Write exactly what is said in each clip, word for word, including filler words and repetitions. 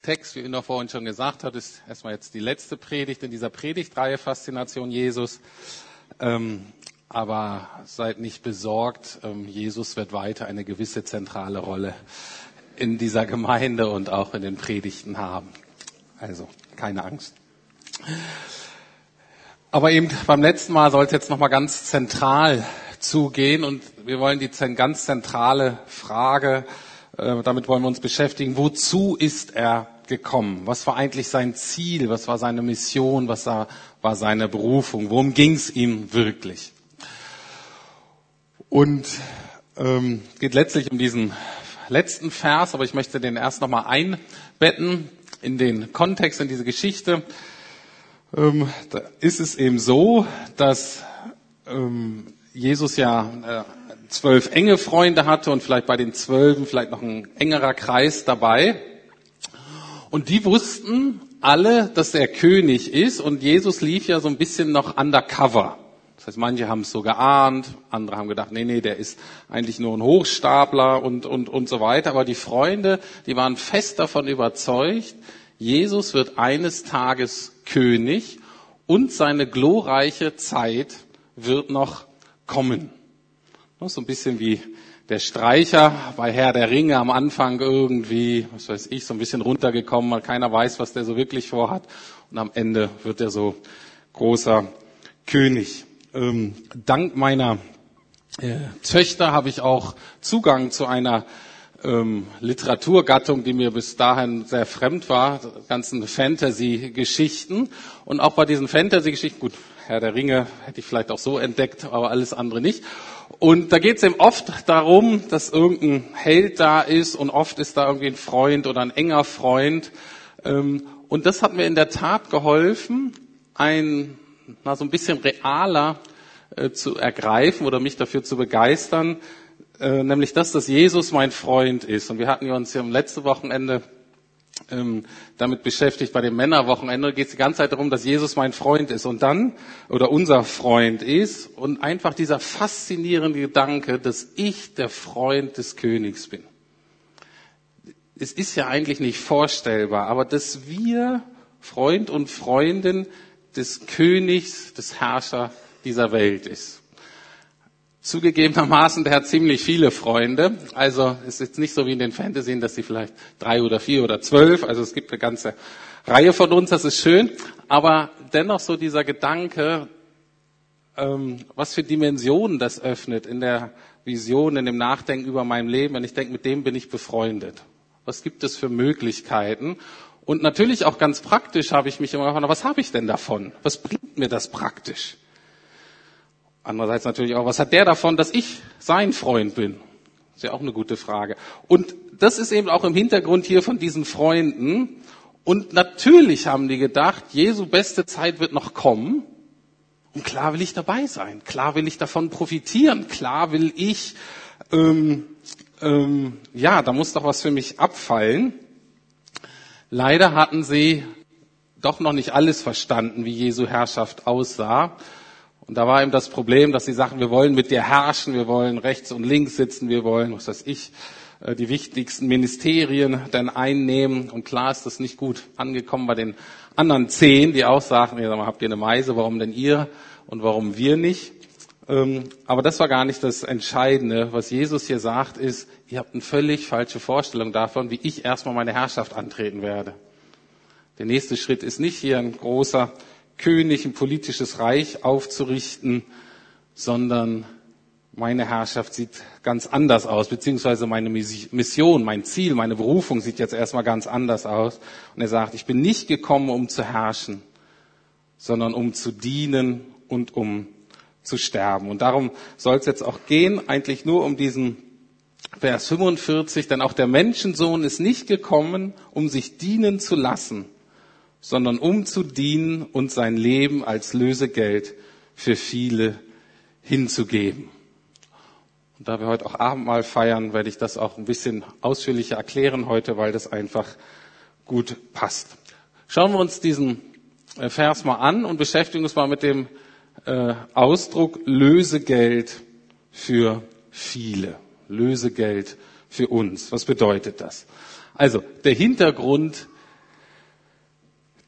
Text, wie Inna vorhin schon gesagt hat, ist erstmal jetzt die letzte Predigt in dieser Predigtreihe Faszination Jesus. Ähm, aber seid nicht besorgt, ähm, Jesus wird weiter eine gewisse zentrale Rolle in dieser Gemeinde und auch in den Predigten haben. Also keine Angst. Aber eben beim letzten Mal soll es jetzt nochmal ganz zentral zugehen und wir wollen die ganz zentrale Frage, äh, damit wollen wir uns beschäftigen, wozu ist er gekommen? Was war eigentlich sein Ziel? Was war seine Mission? Was war, war seine Berufung? Worum ging es ihm wirklich? Und ähm, geht letztlich um diesen letzten Vers, aber ich möchte den erst nochmal einbetten in den Kontext, in diese Geschichte. Ähm, da ist es eben so, dass ähm, Jesus ja äh, zwölf enge Freunde hatte und vielleicht bei den Zwölfen vielleicht noch ein engerer Kreis dabei. Und die wussten alle, dass er König ist und Jesus lief ja so ein bisschen noch undercover. Das heißt, manche haben es so geahnt, andere haben gedacht, nee, nee, der ist eigentlich nur ein Hochstapler und, und, und so weiter. Aber die Freunde, die waren fest davon überzeugt, Jesus wird eines Tages König und seine glorreiche Zeit wird noch kommen. So ein bisschen wie der Streicher bei Herr der Ringe am Anfang irgendwie, was weiß ich, so ein bisschen runtergekommen, weil keiner weiß, was der so wirklich vorhat. Und am Ende wird er so großer König. Ähm, dank meiner äh, Töchter habe ich auch Zugang zu einer ähm, Literaturgattung, die mir bis dahin sehr fremd war, ganzen Fantasy-Geschichten. Und auch bei diesen Fantasy-Geschichten, gut, Herr der Ringe hätte ich vielleicht auch so entdeckt, aber alles andere nicht. Und da geht es eben oft darum, dass irgendein Held da ist und oft ist da irgendwie ein Freund oder ein enger Freund. Und das hat mir in der Tat geholfen, ein na, so ein bisschen realer äh, zu ergreifen oder mich dafür zu begeistern, äh, nämlich das, dass Jesus mein Freund ist. Und wir hatten ja uns ja am letzten Wochenende ähm, damit beschäftigt, bei dem Männerwochenende geht es die ganze Zeit darum, dass Jesus mein Freund ist und dann, oder unser Freund ist und einfach dieser faszinierende Gedanke, dass ich der Freund des Königs bin. Es ist ja eigentlich nicht vorstellbar, aber dass wir Freund und Freundin des Königs, des Herrschers dieser Welt ist. Zugegebenermaßen, der hat ziemlich viele Freunde. Also es ist jetzt nicht so wie in den Fantasien, dass sie vielleicht drei oder vier oder zwölf, also es gibt eine ganze Reihe von uns, das ist schön. Aber dennoch so dieser Gedanke, ähm, was für Dimensionen das öffnet in der Vision, in dem Nachdenken über mein Leben, wenn ich denke, mit dem bin ich befreundet. Was gibt es für Möglichkeiten? Und natürlich auch ganz praktisch habe ich mich immer gefragt, was habe ich denn davon? Was bringt mir das praktisch? Andererseits natürlich auch, was hat der davon, dass ich sein Freund bin? Ist ja auch eine gute Frage. Und das ist eben auch im Hintergrund hier von diesen Freunden. Und natürlich haben die gedacht, Jesu beste Zeit wird noch kommen. Und klar will ich dabei sein. Klar will ich davon profitieren. Klar will ich, ähm, ähm, ja, da muss doch was für mich abfallen. Leider hatten sie doch noch nicht alles verstanden, wie Jesu Herrschaft aussah. Und da war eben das Problem, dass sie sagten, wir wollen mit dir herrschen, wir wollen rechts und links sitzen, wir wollen, was weiß ich, die wichtigsten Ministerien dann einnehmen. Und klar ist das nicht gut angekommen bei den anderen zehn, die auch sagten, ja, habt ihr eine Meise, warum denn ihr und warum wir nicht? Aber das war gar nicht das Entscheidende. Was Jesus hier sagt, ist, ihr habt eine völlig falsche Vorstellung davon, wie ich erstmal meine Herrschaft antreten werde. Der nächste Schritt ist nicht hier ein großer König, ein politisches Reich aufzurichten, sondern meine Herrschaft sieht ganz anders aus, beziehungsweise meine Mission, mein Ziel, meine Berufung sieht jetzt erstmal ganz anders aus. Und er sagt, ich bin nicht gekommen, um zu herrschen, sondern um zu dienen und um zu sterben. Und darum soll es jetzt auch gehen, eigentlich nur um diesen Vers fünfundvierzig, denn auch der Menschensohn ist nicht gekommen, um sich dienen zu lassen, sondern um zu dienen und sein Leben als Lösegeld für viele hinzugeben. Und da wir heute auch Abendmahl feiern, werde ich das auch ein bisschen ausführlicher erklären heute, weil das einfach gut passt. Schauen wir uns diesen Vers mal an und beschäftigen uns mal mit dem äh, Ausdruck Lösegeld für viele. Lösegeld für uns. Was bedeutet das? Also, der Hintergrund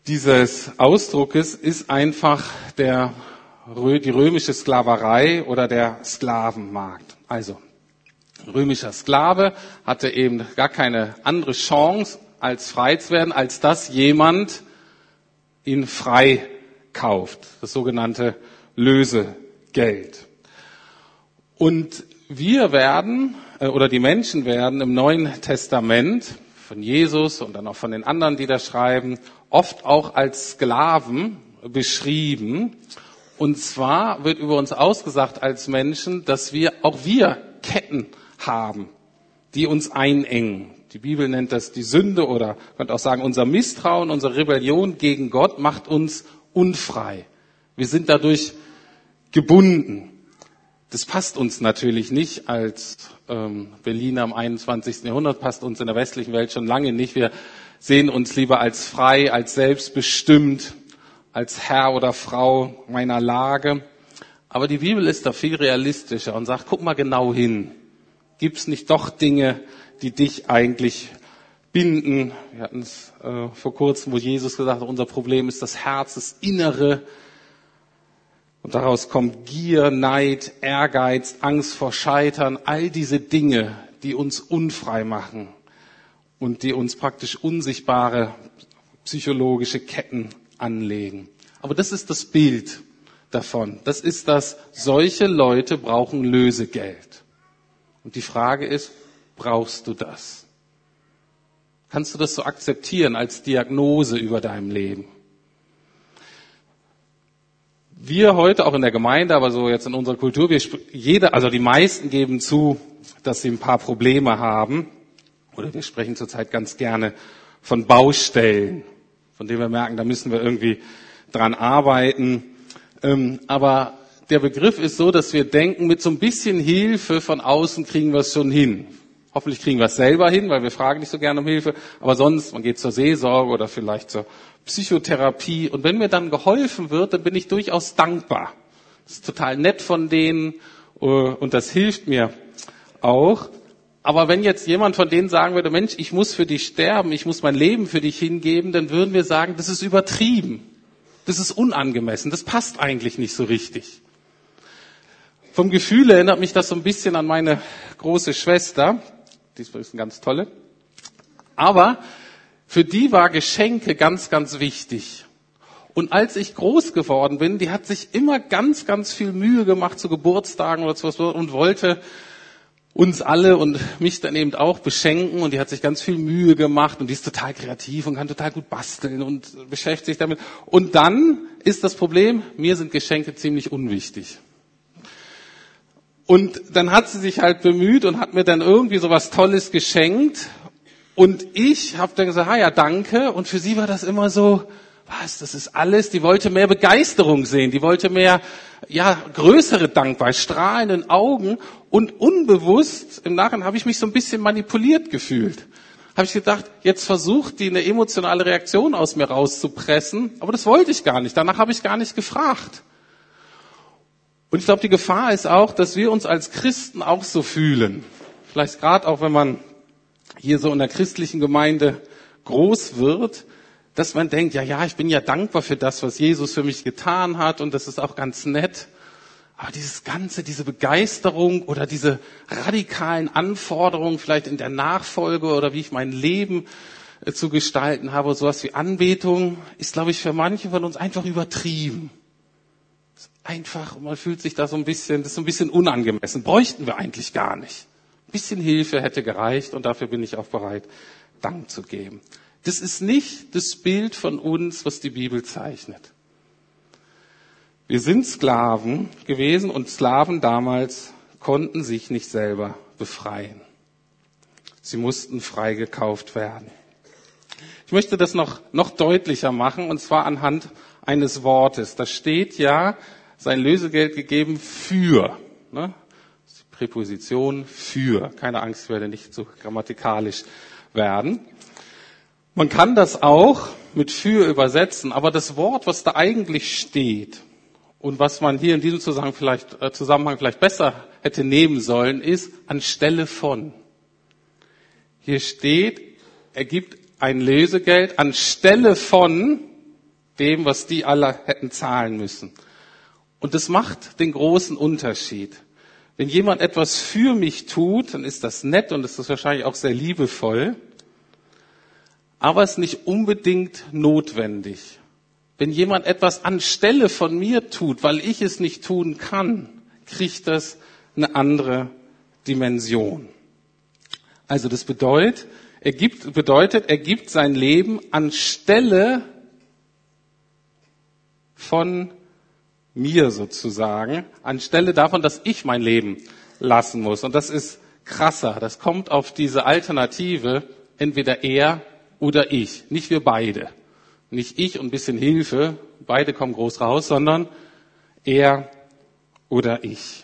dieses Ausdruckes ist einfach der, die römische Sklaverei oder der Sklavenmarkt. Also, römischer Sklave hatte eben gar keine andere Chance, als frei zu werden, als dass jemand ihn frei kauft. Das sogenannte Lösegeld. Und wir werden, oder die Menschen werden im Neuen Testament von Jesus und dann auch von den anderen, die da schreiben, oft auch als Sklaven beschrieben. Und zwar wird über uns ausgesagt als Menschen, dass wir, auch wir Ketten haben, die uns einengen. Die Bibel nennt das die Sünde oder man könnte auch sagen, unser Misstrauen, unsere Rebellion gegen Gott macht uns unfrei. Wir sind dadurch gebunden. Das passt uns natürlich nicht als ähm, Berliner im einundzwanzigsten Jahrhundert, passt uns in der westlichen Welt schon lange nicht. Wir sehen uns lieber als frei, als selbstbestimmt, als Herr oder Frau meiner Lage. Aber die Bibel ist da viel realistischer und sagt, guck mal genau hin. Gibt's nicht doch Dinge, die dich eigentlich binden? Wir hatten es äh, vor kurzem, wo Jesus gesagt hat, unser Problem ist das Herz, das Innere. Und daraus kommt Gier, Neid, Ehrgeiz, Angst vor Scheitern, all diese Dinge, die uns unfrei machen und die uns praktisch unsichtbare psychologische Ketten anlegen. Aber das ist das Bild davon. Das ist das, solche Leute brauchen Lösegeld. Und die Frage ist, brauchst du das? Kannst du das so akzeptieren als Diagnose über deinem Leben? Wir heute auch in der Gemeinde, aber so jetzt in unserer Kultur, wir, jeder, also die meisten geben zu, dass sie ein paar Probleme haben. Oder wir sprechen zurzeit ganz gerne von Baustellen, von denen wir merken, da müssen wir irgendwie dran arbeiten. Ähm, aber der Begriff ist so, dass wir denken, mit so ein bisschen Hilfe von außen kriegen wir es schon hin. Hoffentlich kriegen wir es selber hin, weil wir fragen nicht so gerne um Hilfe. Aber sonst, man geht zur Seelsorge oder vielleicht zur Psychotherapie. Und wenn mir dann geholfen wird, dann bin ich durchaus dankbar. Das ist total nett von denen und das hilft mir auch. Aber wenn jetzt jemand von denen sagen würde, Mensch, ich muss für dich sterben, ich muss mein Leben für dich hingeben, dann würden wir sagen, das ist übertrieben. Das ist unangemessen. Das passt eigentlich nicht so richtig. Vom Gefühl erinnert mich das so ein bisschen an meine große Schwester. Die ist eine ganz tolle. Aber für die war Geschenke ganz, ganz wichtig. Und als ich groß geworden bin, die hat sich immer ganz, ganz viel Mühe gemacht zu Geburtstagen oder sowas und wollte uns alle und mich dann eben auch beschenken. Und die hat sich ganz viel Mühe gemacht und die ist total kreativ und kann total gut basteln und beschäftigt sich damit. Und dann ist das Problem, mir sind Geschenke ziemlich unwichtig. Und dann hat sie sich halt bemüht und hat mir dann irgendwie so was Tolles geschenkt. Und ich habe dann gesagt, ah ja, danke. Und für sie war das immer so, was, das ist alles. Die wollte mehr Begeisterung sehen. Die wollte mehr, ja, größere Dankbarkeit, strahlenden Augen. Und unbewusst, im Nachhinein habe ich mich so ein bisschen manipuliert gefühlt. Habe ich gedacht, jetzt versucht die eine emotionale Reaktion aus mir rauszupressen. Aber das wollte ich gar nicht. Danach habe ich gar nicht gefragt. Und ich glaube, die Gefahr ist auch, dass wir uns als Christen auch so fühlen. Vielleicht gerade auch, wenn man hier so in der christlichen Gemeinde groß wird, dass man denkt, ja, ja, ich bin ja dankbar für das, was Jesus für mich getan hat und das ist auch ganz nett. Aber dieses Ganze, diese Begeisterung oder diese radikalen Anforderungen vielleicht in der Nachfolge oder wie ich mein Leben äh, zu gestalten habe, sowas wie Anbetung, ist, glaube ich, für manche von uns einfach übertrieben. Einfach, man fühlt sich da so ein bisschen, das ist so ein bisschen unangemessen. Bräuchten wir eigentlich gar nicht. Ein bisschen Hilfe hätte gereicht und dafür bin ich auch bereit, Dank zu geben. Das ist nicht das Bild von uns, was die Bibel zeichnet. Wir sind Sklaven gewesen und Sklaven damals konnten sich nicht selber befreien. Sie mussten freigekauft werden. Ich möchte das noch, noch deutlicher machen und zwar anhand eines Wortes. Da steht ja, sein Lösegeld gegeben für. Ne? Das ist die Präposition für. Keine Angst, ich werde nicht so grammatikalisch werden. Man kann das auch mit für übersetzen, aber das Wort, was da eigentlich steht und was man hier in diesem Zusammenhang vielleicht, äh, Zusammenhang vielleicht besser hätte nehmen sollen, ist anstelle von. Hier steht, er gibt ein Lösegeld anstelle von dem, was die alle hätten zahlen müssen. Und das macht den großen Unterschied. Wenn jemand etwas für mich tut, dann ist das nett und das ist wahrscheinlich auch sehr liebevoll, aber es ist nicht unbedingt notwendig. Wenn jemand etwas anstelle von mir tut, weil ich es nicht tun kann, kriegt das eine andere Dimension. Also das bedeutet, er gibt, bedeutet, er gibt sein Leben anstelle von mir sozusagen, anstelle davon, dass ich mein Leben lassen muss. Und das ist krasser. Das kommt auf diese Alternative, entweder er oder ich. Nicht wir beide. Nicht ich und ein bisschen Hilfe, beide kommen groß raus, sondern er oder ich.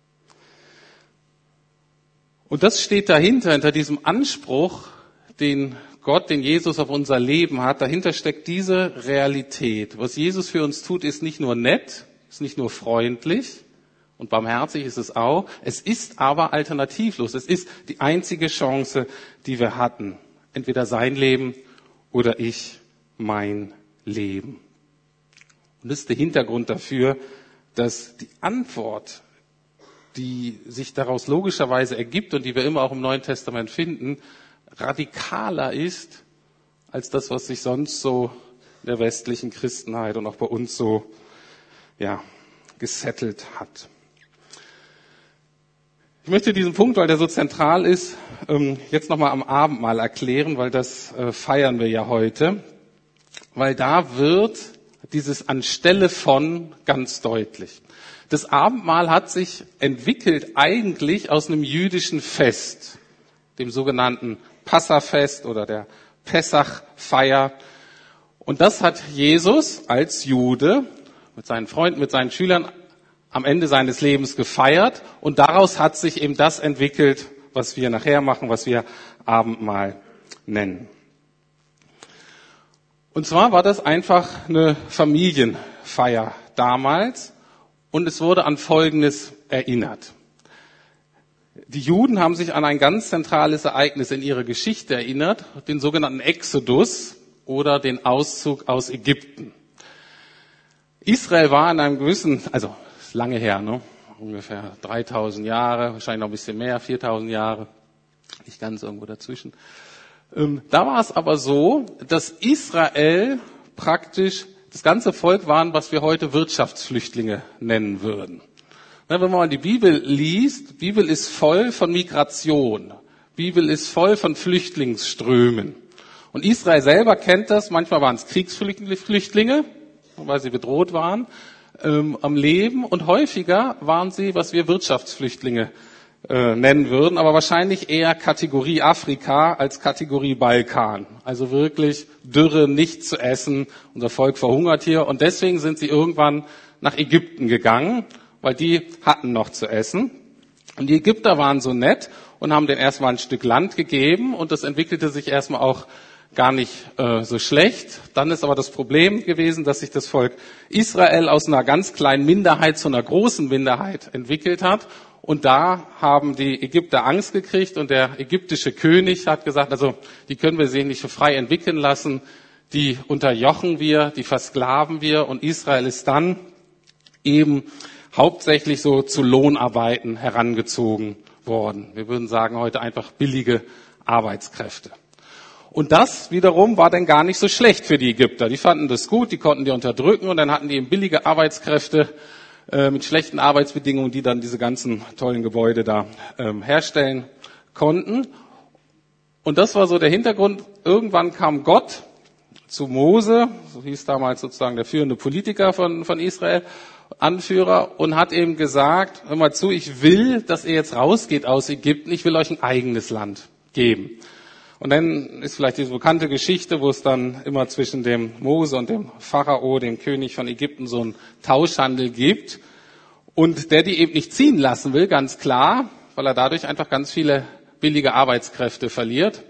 Und das steht dahinter, hinter diesem Anspruch, den Gott, den Jesus auf unser Leben hat. Dahinter steckt diese Realität. Was Jesus für uns tut, ist nicht nur nett, ist nicht nur freundlich und barmherzig ist es auch. Es ist aber alternativlos. Es ist die einzige Chance, die wir hatten. Entweder sein Leben oder ich mein Leben. Und das ist der Hintergrund dafür, dass die Antwort, die sich daraus logischerweise ergibt und die wir immer auch im Neuen Testament finden, radikaler ist als das, was sich sonst so in der westlichen Christenheit und auch bei uns so ja, gesettelt hat. Ich möchte diesen Punkt, weil der so zentral ist, jetzt nochmal am Abendmahl erklären, weil das feiern wir ja heute. Weil da wird dieses Anstelle von ganz deutlich. Das Abendmahl hat sich entwickelt eigentlich aus einem jüdischen Fest, dem sogenannten Passafest oder der Pessachfeier. Und das hat Jesus als Jude mit seinen Freunden, mit seinen Schülern am Ende seines Lebens gefeiert. Und daraus hat sich eben das entwickelt, was wir nachher machen, was wir Abendmahl nennen. Und zwar war das einfach eine Familienfeier damals und es wurde an Folgendes erinnert. Die Juden haben sich an ein ganz zentrales Ereignis in ihrer Geschichte erinnert, den sogenannten Exodus oder den Auszug aus Ägypten. Israel war in einem gewissen, also ist lange her, ne? Ungefähr dreitausend Jahre, wahrscheinlich noch ein bisschen mehr, viertausend Jahre, nicht ganz irgendwo dazwischen. Da war es aber so, dass Israel praktisch, das ganze Volk waren, was wir heute Wirtschaftsflüchtlinge nennen würden. Wenn man mal die Bibel liest, die Bibel ist voll von Migration. Die Bibel ist voll von Flüchtlingsströmen. Und Israel selber kennt das, manchmal waren es Kriegsflüchtlinge, weil sie bedroht waren ähm, am Leben. Und häufiger waren sie, was wir Wirtschaftsflüchtlinge äh, nennen würden, aber wahrscheinlich eher Kategorie Afrika als Kategorie Balkan. Also wirklich Dürre, nichts zu essen, unser Volk verhungert hier. Und deswegen sind sie irgendwann nach Ägypten gegangen, weil die hatten noch zu essen. Und die Ägypter waren so nett und haben denen erstmal ein Stück Land gegeben und das entwickelte sich erstmal auch gar nicht äh, so schlecht. Dann ist aber das Problem gewesen, dass sich das Volk Israel aus einer ganz kleinen Minderheit zu einer großen Minderheit entwickelt hat. Und da haben die Ägypter Angst gekriegt und der ägyptische König hat gesagt, also die können wir sich nicht so frei entwickeln lassen, die unterjochen wir, die versklaven wir und Israel ist dann eben hauptsächlich so zu Lohnarbeiten herangezogen worden. Wir würden sagen heute einfach billige Arbeitskräfte. Und das wiederum war dann gar nicht so schlecht für die Ägypter. Die fanden das gut, die konnten die unterdrücken und dann hatten die eben billige Arbeitskräfte äh, mit schlechten Arbeitsbedingungen, die dann diese ganzen tollen Gebäude da ähm, herstellen konnten. Und das war so der Hintergrund. Irgendwann kam Gott zu Mose, so hieß damals sozusagen der führende Politiker von, von Israel, Anführer, und hat eben gesagt, hör mal zu, ich will, dass ihr jetzt rausgeht aus Ägypten, ich will euch ein eigenes Land geben. Und dann ist vielleicht diese bekannte Geschichte, wo es dann immer zwischen dem Mose und dem Pharao, dem König von Ägypten, so einen Tauschhandel gibt und der die eben nicht ziehen lassen will, ganz klar, weil er dadurch einfach ganz viele billige Arbeitskräfte verliert.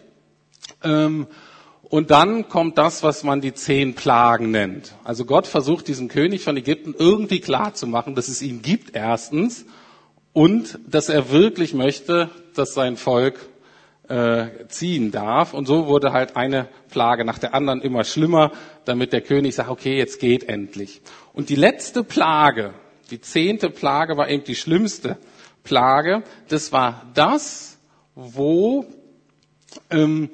Und dann kommt das, was man die zehn Plagen nennt. Also Gott versucht diesem König von Ägypten irgendwie klarzumachen, dass es ihn gibt erstens und dass er wirklich möchte, dass sein Volk äh, ziehen darf. Und so wurde halt eine Plage nach der anderen immer schlimmer, damit der König sagt, okay, jetzt geht endlich. Und die letzte Plage, die zehnte Plage war eben die schlimmste Plage. Das war das, wo ähm,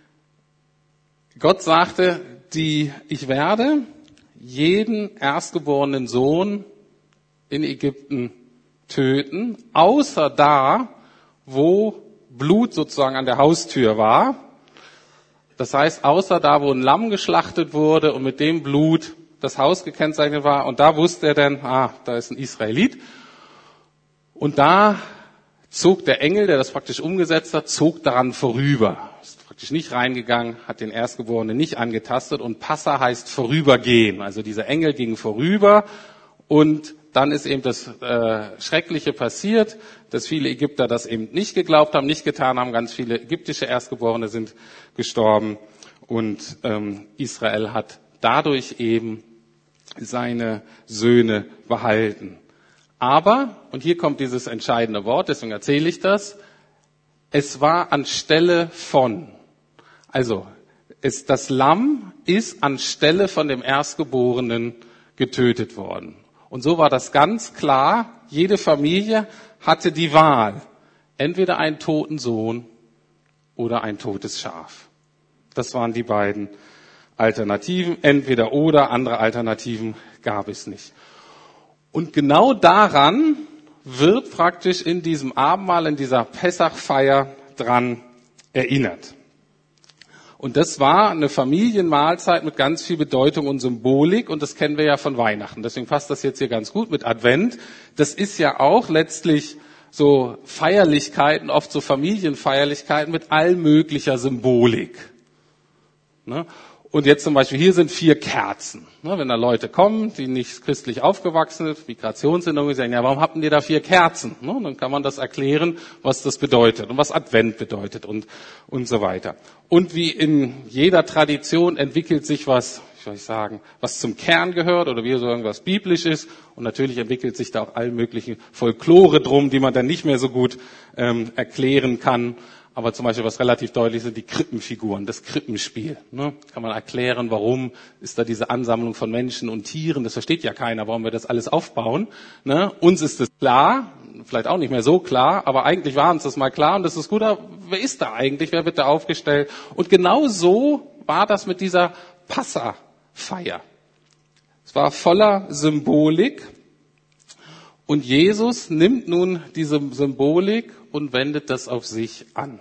Gott sagte, die, ich werde jeden erstgeborenen Sohn in Ägypten töten, außer da, wo Blut sozusagen an der Haustür war. Das heißt, außer da, wo ein Lamm geschlachtet wurde und mit dem Blut das Haus gekennzeichnet war. Und da wusste er dann, ah, da ist ein Israelit. Und da zog der Engel, der das praktisch umgesetzt hat, zog daran vorüber. Ist praktisch nicht reingegangen, hat den Erstgeborenen nicht angetastet. Und Passa heißt vorübergehen. Also dieser Engel ging vorüber und dann ist eben das äh, Schreckliche passiert, dass viele Ägypter das eben nicht geglaubt haben, nicht getan haben. Ganz viele ägyptische Erstgeborene sind gestorben und ähm, Israel hat dadurch eben seine Söhne behalten. Aber, und hier kommt dieses entscheidende Wort, deswegen erzähle ich das, es war anstelle von. Also es, das Lamm ist anstelle von dem Erstgeborenen getötet worden. Und so war das ganz klar, jede Familie hatte die Wahl, entweder einen toten Sohn oder ein totes Schaf. Das waren die beiden Alternativen, entweder oder, andere Alternativen gab es nicht. Und genau daran wird praktisch in diesem Abendmahl, in dieser Pessachfeier dran erinnert. Und das war eine Familienmahlzeit mit ganz viel Bedeutung und Symbolik und das kennen wir ja von Weihnachten. Deswegen passt das jetzt hier ganz gut mit Advent. Das ist ja auch letztlich so Feierlichkeiten, oft so Familienfeierlichkeiten mit allmöglicher Symbolik. Ne? Und jetzt zum Beispiel, hier sind vier Kerzen. Ne, wenn da Leute kommen, die nicht christlich aufgewachsen sind, Migrationshintergrund, sagen, ja, warum habt ihr da vier Kerzen? Ne, dann kann man das erklären, was das bedeutet und was Advent bedeutet und, und so weiter. Und wie in jeder Tradition entwickelt sich was, wie soll ich sagen, was zum Kern gehört oder wie so irgendwas biblisch ist. Und natürlich entwickelt sich da auch all möglichen Folklore drum, die man dann nicht mehr so gut ähm, erklären kann. Aber zum Beispiel, was relativ deutlich ist, die Krippenfiguren, das Krippenspiel. Ne? Kann man erklären, warum ist da diese Ansammlung von Menschen und Tieren? Das versteht ja keiner, warum wir das alles aufbauen. Ne? Uns ist das klar, vielleicht auch nicht mehr so klar, aber eigentlich war uns das mal klar und das ist gut. Wer ist da eigentlich? Wer wird da aufgestellt? Und genau so war das mit dieser Passafeier. Es war voller Symbolik. Und Jesus nimmt nun diese Symbolik und wendet das auf sich an.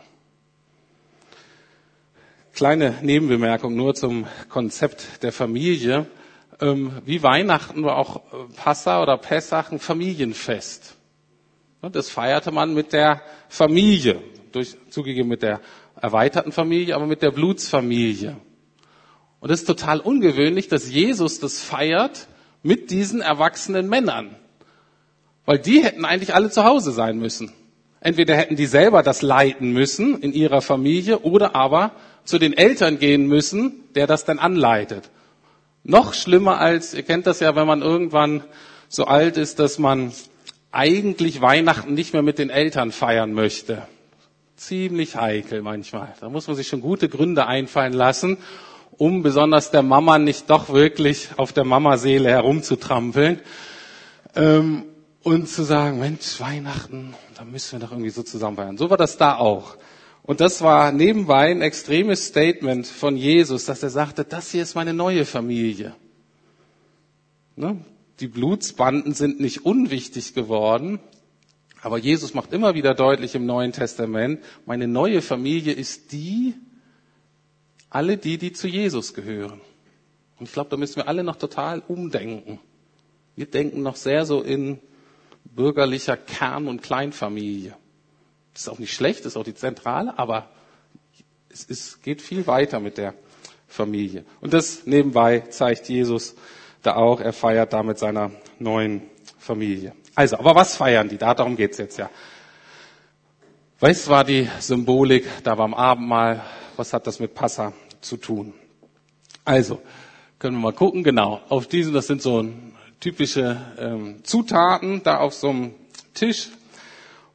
Kleine Nebenbemerkung nur zum Konzept der Familie. Wie Weihnachten war auch Passa oder Pessach ein Familienfest. Das feierte man mit der Familie, durch, zugegeben mit der erweiterten Familie, aber mit der Blutsfamilie. Und es ist total ungewöhnlich, dass Jesus das feiert mit diesen erwachsenen Männern. Weil die hätten eigentlich alle zu Hause sein müssen. Entweder hätten die selber das leiten müssen in ihrer Familie oder aber zu den Eltern gehen müssen, der das dann anleitet. Noch schlimmer als, ihr kennt das ja, wenn man irgendwann so alt ist, dass man eigentlich Weihnachten nicht mehr mit den Eltern feiern möchte. Ziemlich heikel manchmal. Da muss man sich schon gute Gründe einfallen lassen, um besonders der Mama nicht doch wirklich auf der Mamaseele herumzutrampeln. Ähm, Und zu sagen, Mensch, Weihnachten, da müssen wir doch irgendwie so zusammen feiern. So war das da auch. Und das war nebenbei ein extremes Statement von Jesus, dass er sagte, das hier ist meine neue Familie. Ne? Die Blutsbanden sind nicht unwichtig geworden, aber Jesus macht immer wieder deutlich im Neuen Testament, meine neue Familie ist die, alle die, die zu Jesus gehören. Und ich glaube, da müssen wir alle noch total umdenken. Wir denken noch sehr so in bürgerlicher Kern- und Kleinfamilie. Das ist auch nicht schlecht, das ist auch die Zentrale, aber es ist, geht viel weiter mit der Familie. Und das nebenbei zeigt Jesus da auch, er feiert da mit seiner neuen Familie. Also, aber was feiern die? Darum geht's jetzt ja. Was war die Symbolik da beim Abendmahl? Was hat das mit Passa zu tun? Also, können wir mal gucken, genau, auf diesen, das sind so ein typische ähm, Zutaten da auf so einem Tisch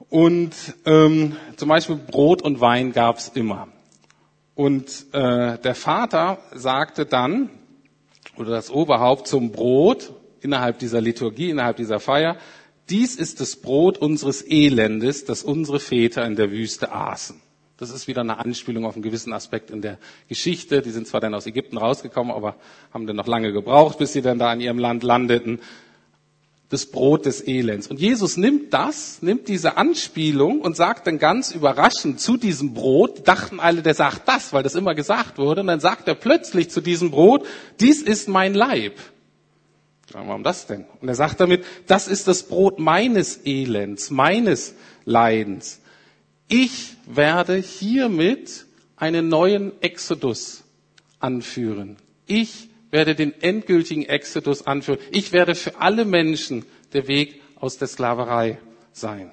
Und ähm, zum Beispiel Brot und Wein gab es immer. Und äh, der Vater sagte dann, oder das Oberhaupt zum Brot innerhalb dieser Liturgie, innerhalb dieser Feier, dies ist das Brot unseres Elendes, das unsere Väter in der Wüste aßen. Das ist wieder eine Anspielung auf einen gewissen Aspekt in der Geschichte. Die sind zwar dann aus Ägypten rausgekommen, aber haben dann noch lange gebraucht, bis sie dann da in ihrem Land landeten. Das Brot des Elends. Und Jesus nimmt das, nimmt diese Anspielung und sagt dann ganz überraschend zu diesem Brot, dachten alle, der sagt das, weil das immer gesagt wurde, und dann sagt er plötzlich zu diesem Brot, dies ist mein Leib. Warum das denn? Und er sagt damit, das ist das Brot meines Elends, meines Leidens. Ich werde hiermit einen neuen Exodus anführen. Ich werde den endgültigen Exodus anführen. Ich werde für alle Menschen der Weg aus der Sklaverei sein.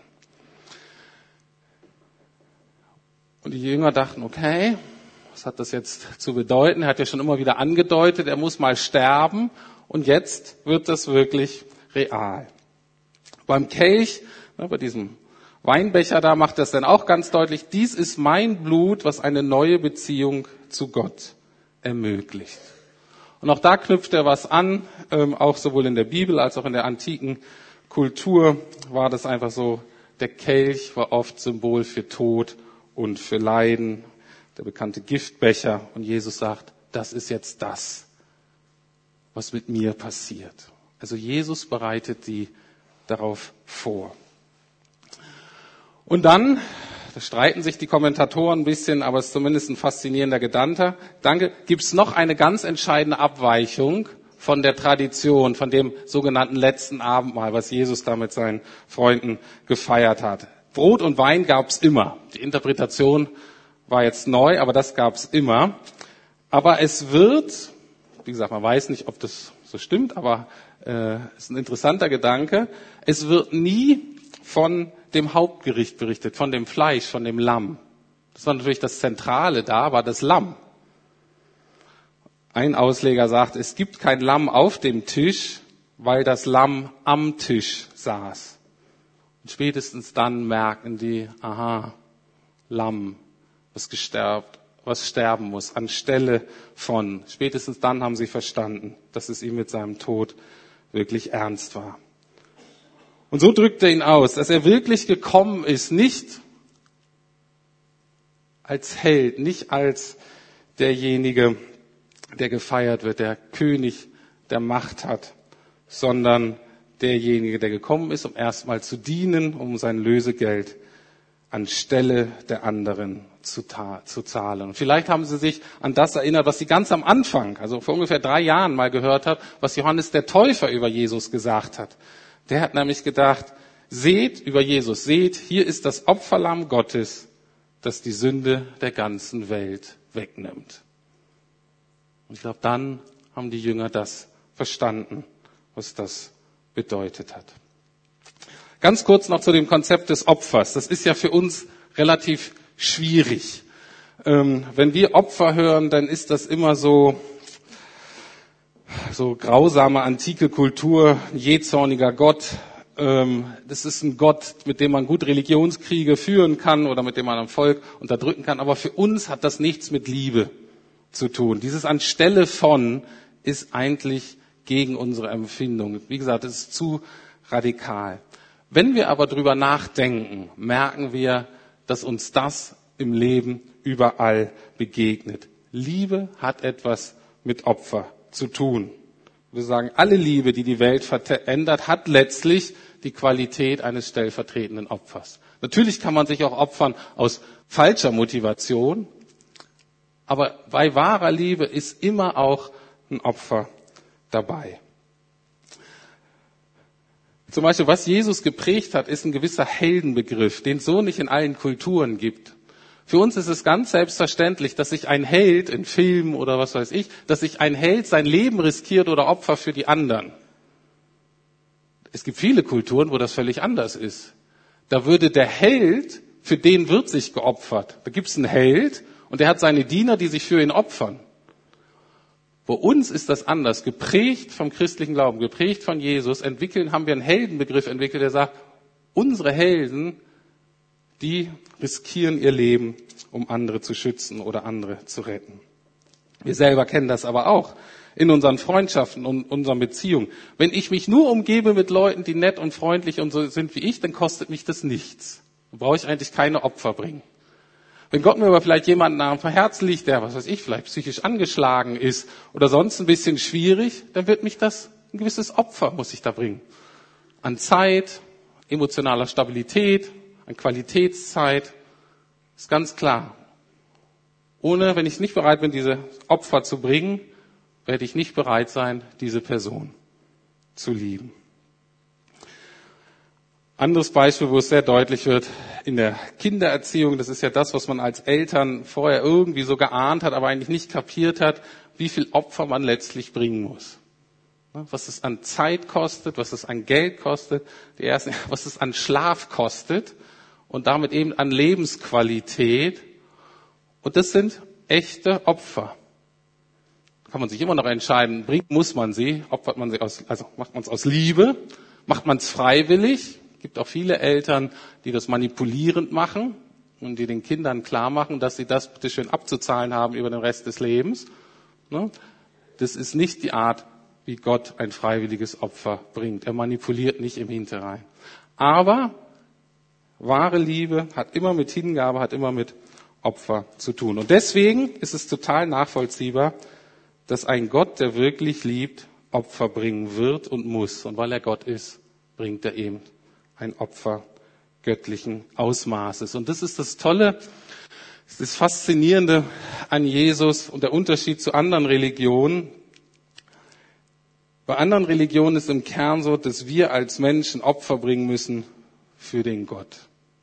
Und die Jünger dachten, okay, was hat das jetzt zu bedeuten? Er hat ja schon immer wieder angedeutet, er muss mal sterben. Und jetzt wird das wirklich real. Beim Kelch, bei diesem Weinbecher da, macht das dann auch ganz deutlich, dies ist mein Blut, was eine neue Beziehung zu Gott ermöglicht. Und auch da knüpft er was an, ähm, auch sowohl in der Bibel als auch in der antiken Kultur war das einfach so, der Kelch war oft Symbol für Tod und für Leiden, der bekannte Giftbecher. Und Jesus sagt, das ist jetzt das, was mit mir passiert. Also Jesus bereitet die darauf vor. Und dann, da streiten sich die Kommentatoren ein bisschen, aber es ist zumindest ein faszinierender Gedanke, Danke, gibt es noch eine ganz entscheidende Abweichung von der Tradition, von dem sogenannten letzten Abendmahl, was Jesus da mit seinen Freunden gefeiert hat. Brot und Wein gab es immer. Die Interpretation war jetzt neu, aber das gab es immer. Aber es wird, wie gesagt, man weiß nicht, ob das so stimmt, aber äh, ist ein interessanter Gedanke. Es wird nie von dem Hauptgericht berichtet, von dem Fleisch, von dem Lamm. Das war natürlich das Zentrale da, war das Lamm. Ein Ausleger sagt, es gibt kein Lamm auf dem Tisch, weil das Lamm am Tisch saß. Und spätestens dann merken die, aha, Lamm, was gesterbt, was sterben muss, anstelle von. Spätestens dann haben sie verstanden, dass es ihm mit seinem Tod wirklich ernst war. Und so drückt er ihn aus, dass er wirklich gekommen ist, nicht als Held, nicht als derjenige, der gefeiert wird, der König, der Macht hat, sondern derjenige, der gekommen ist, um erstmal zu dienen, um sein Lösegeld anstelle der anderen zu, ta- zu zahlen. Und vielleicht haben Sie sich an das erinnert, was Sie ganz am Anfang, also vor ungefähr drei Jahren mal gehört haben, was Johannes der Täufer über Jesus gesagt hat. Der hat nämlich gedacht, seht über Jesus, seht, hier ist das Opferlamm Gottes, das die Sünde der ganzen Welt wegnimmt. Und ich glaube, dann haben die Jünger das verstanden, was das bedeutet hat. Ganz kurz noch zu dem Konzept des Opfers. Das ist ja für uns relativ schwierig. Ähm, wenn wir Opfer hören, dann ist das immer so, so grausame antike Kultur, ein jähzorniger Gott. Ähm, das ist ein Gott, mit dem man gut Religionskriege führen kann oder mit dem man ein Volk unterdrücken kann. Aber für uns hat das nichts mit Liebe zu tun. Dieses Anstelle von ist eigentlich gegen unsere Empfindung. Wie gesagt, es ist zu radikal. Wenn wir aber drüber nachdenken, merken wir, dass uns das im Leben überall begegnet. Liebe hat etwas mit Opfer zu tun. Wir sagen, alle Liebe, die die Welt verändert, hat letztlich die Qualität eines stellvertretenden Opfers. Natürlich kann man sich auch opfern aus falscher Motivation, aber bei wahrer Liebe ist immer auch ein Opfer dabei. Zum Beispiel, was Jesus geprägt hat, ist ein gewisser Heldenbegriff, den es so nicht in allen Kulturen gibt. Für uns ist es ganz selbstverständlich, dass sich ein Held in Filmen oder was weiß ich, dass sich ein Held sein Leben riskiert oder Opfer für die anderen. Es gibt viele Kulturen, wo das völlig anders ist. Da würde der Held, für den wird sich geopfert. Da gibt es einen Held und der hat seine Diener, die sich für ihn opfern. Bei uns ist das anders. Geprägt vom christlichen Glauben, geprägt von Jesus, entwickeln, haben wir einen Heldenbegriff entwickelt, der sagt, unsere Helden die riskieren ihr Leben, um andere zu schützen oder andere zu retten. Wir selber kennen das aber auch in unseren Freundschaften und unseren Beziehungen. Wenn ich mich nur umgebe mit Leuten, die nett und freundlich und so sind wie ich, dann kostet mich das nichts. Dann brauche ich eigentlich keine Opfer bringen. Wenn Gott mir aber vielleicht jemanden am Herzen liegt, der, was weiß ich, vielleicht psychisch angeschlagen ist oder sonst ein bisschen schwierig, dann wird mich das, ein gewisses Opfer muss ich da bringen. An Zeit, emotionaler Stabilität, an Qualitätszeit, ist ganz klar. Ohne, wenn ich nicht bereit bin, diese Opfer zu bringen, werde ich nicht bereit sein, diese Person zu lieben. Anderes Beispiel, wo es sehr deutlich wird, in der Kindererziehung, das ist ja das, was man als Eltern vorher irgendwie so geahnt hat, aber eigentlich nicht kapiert hat, wie viel Opfer man letztlich bringen muss. Was es an Zeit kostet, was es an Geld kostet, die ersten, was es an Schlaf kostet und damit eben an Lebensqualität. Und das sind echte Opfer. Da kann man sich immer noch entscheiden, bringt, muss man sie, opfert man sie aus, also macht man es aus Liebe, macht man es freiwillig. Es gibt auch viele Eltern, die das manipulierend machen und die den Kindern klar machen, dass sie das bitte schön abzuzahlen haben über den Rest des Lebens. Das ist nicht die Art, wie Gott ein freiwilliges Opfer bringt. Er manipuliert nicht im Hinterrein. Aber wahre Liebe hat immer mit Hingabe, hat immer mit Opfer zu tun. Und deswegen ist es total nachvollziehbar, dass ein Gott, der wirklich liebt, Opfer bringen wird und muss. Und weil er Gott ist, bringt er eben ein Opfer göttlichen Ausmaßes. Und das ist das Tolle, das ist das Faszinierende an Jesus und der Unterschied zu anderen Religionen. Bei anderen Religionen ist im Kern so, dass wir als Menschen Opfer bringen müssen für den Gott.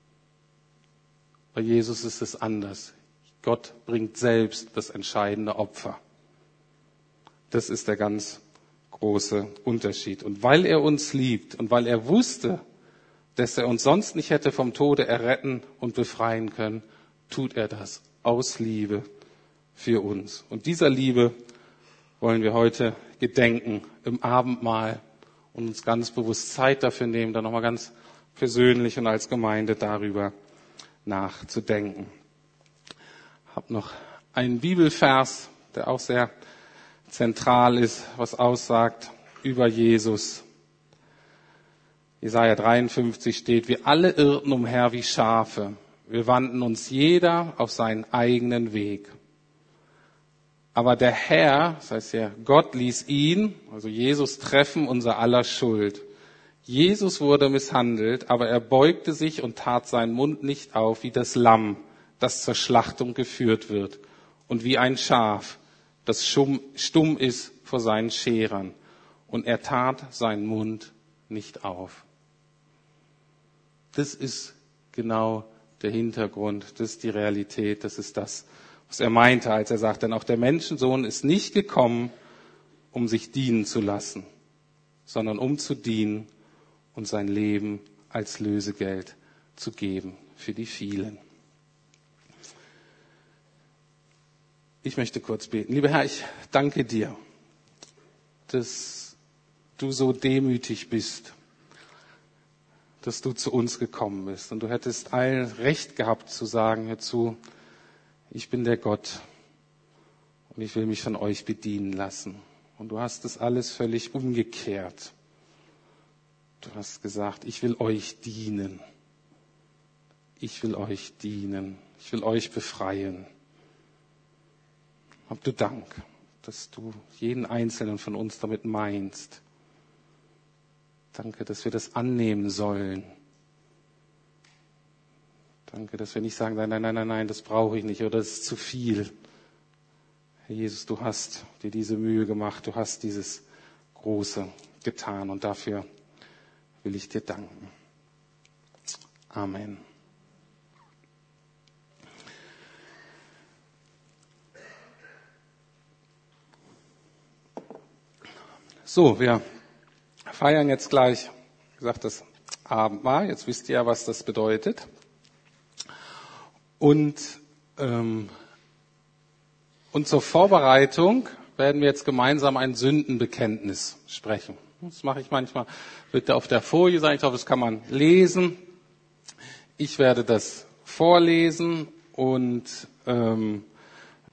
Bei Jesus ist es anders. Gott bringt selbst das entscheidende Opfer. Das ist der ganz große Unterschied. Und weil er uns liebt und weil er wusste, dass er uns sonst nicht hätte vom Tode erretten und befreien können, tut er das aus Liebe für uns. Und dieser Liebe wollen wir heute gedenken im Abendmahl und uns ganz bewusst Zeit dafür nehmen, dann nochmal ganz persönlich und als Gemeinde darüber nachzudenken. Ich habe noch einen Bibelvers, der auch sehr zentral ist, was aussagt über Jesus. Jesaja dreiundfünfzig steht, wir alle irrten umher wie Schafe. Wir wandten uns jeder auf seinen eigenen Weg. Aber der Herr, das heißt ja, Gott ließ ihn, also Jesus, treffen unser aller Schuld. Jesus wurde misshandelt, aber er beugte sich und tat seinen Mund nicht auf, wie das Lamm, das zur Schlachtung geführt wird, und wie ein Schaf, das stumm ist vor seinen Scherern. Und er tat seinen Mund nicht auf. Das ist genau der Hintergrund, das ist die Realität, das ist das, was er meinte, als er sagt, denn auch der Menschensohn ist nicht gekommen, um sich dienen zu lassen, sondern um zu dienen und sein Leben als Lösegeld zu geben für die vielen. Ich möchte kurz beten. Lieber Herr, ich danke dir, dass du so demütig bist, dass du zu uns gekommen bist. Und du hättest allen Recht gehabt zu sagen, hör zu, ich bin der Gott und ich will mich von euch bedienen lassen. Und du hast das alles völlig umgekehrt. Du hast gesagt, ich will euch dienen. Ich will euch dienen. Ich will euch befreien. Hab du Dank, dass du jeden Einzelnen von uns damit meinst. Danke, dass wir das annehmen sollen. Danke, dass wir nicht sagen, nein, nein, nein, nein, nein, das brauche ich nicht oder das ist zu viel. Herr Jesus, du hast dir diese Mühe gemacht, du hast dieses Große getan und dafür will ich dir danken. Amen. So, wir feiern jetzt gleich, wie gesagt, das Abendmahl. Jetzt wisst ihr ja, was das bedeutet. Und, ähm, und zur Vorbereitung werden wir jetzt gemeinsam ein Sündenbekenntnis sprechen. Das mache ich manchmal, wird da auf der Folie sein. Ich hoffe, das kann man lesen. Ich werde das vorlesen und ähm,